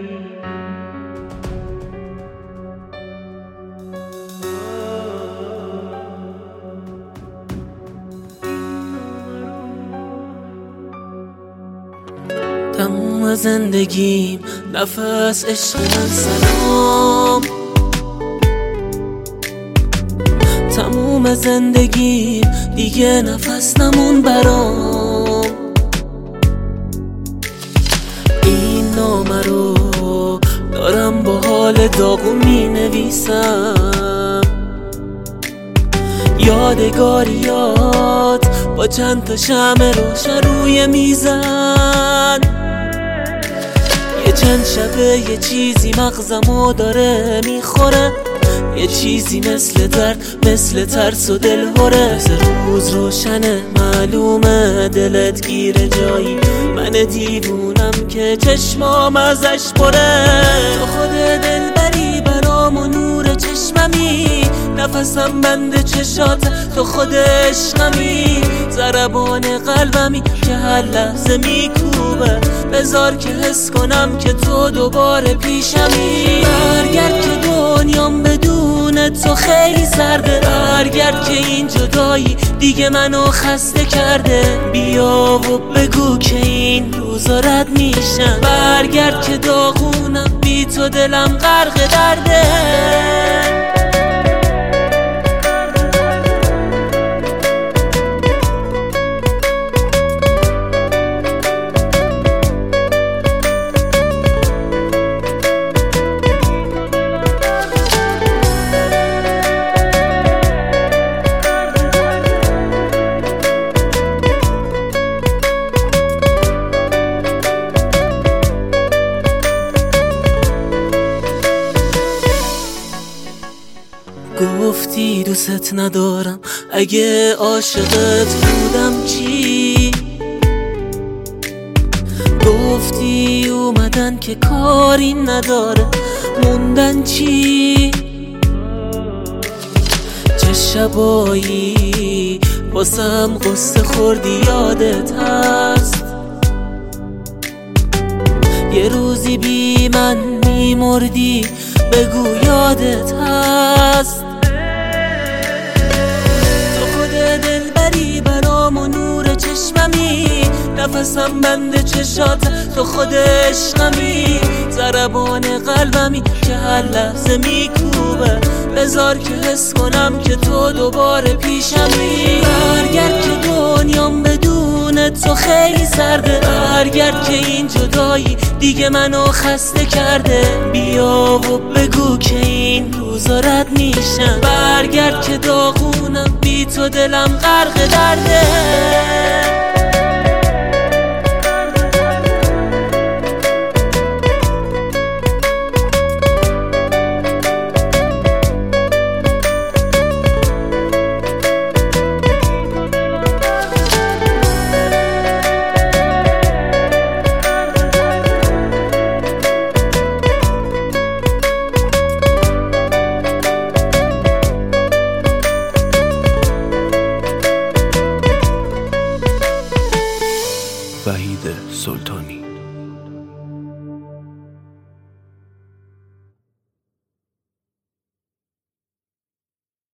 تموم زندگیم نفس عشق من سلام، تموم زندگیم دیگه نفس نمون برام. این نامه رو دارم با حال داغو می نویسم، یادگاریات با چند تا شمع روشن روی میزن. یه چند شبه یه چیزی مغزمو داره میخوره، یه چیزی مثل درد، مثل ترس و دلهوره. روز روشنه معلومه دلت گیره جایی، من دیوونم که چشمام ازش پره. تو خود دلبری برام و نور چشممی، نفسم بند چشات تو خود عشقمی. ضربان قلبمی که هر لحظه میکوبه، بذار که حس کنم که تو دوباره پیشمی. برگرد که دنیام بدون تو خیلی سرده، برگرد که این جدایی دیگه منو خسته کرده. بیا و بگو که این روزا رد میشن، برگرد که داغونم بی تو دلم غرق درده. گفتی دوست ندارم، اگه عاشقت بودم چی؟ گفتی اومدن که کاری نداره، موندن چی؟ چه شبایی واسم قصه خوردی یادت هست؟ یه روزی بی من میمردی، بگو یادت هست؟ دلبری برام و نور چشممی، نفسم بند چشات تو خود عشقمی. ضربان قلبمی که هر لحظه میکوبه، بذار که حس کنم که تو دوباره پیشمی. برگرد که دنیام بدون تو خیلی سرده، برگرد که این جدایی دیگه منو خسته کرده. بیا و بگو که این روزا رد میشن، برگرد که داغونم بی تو دلم غرق درده. وحید سلطانی.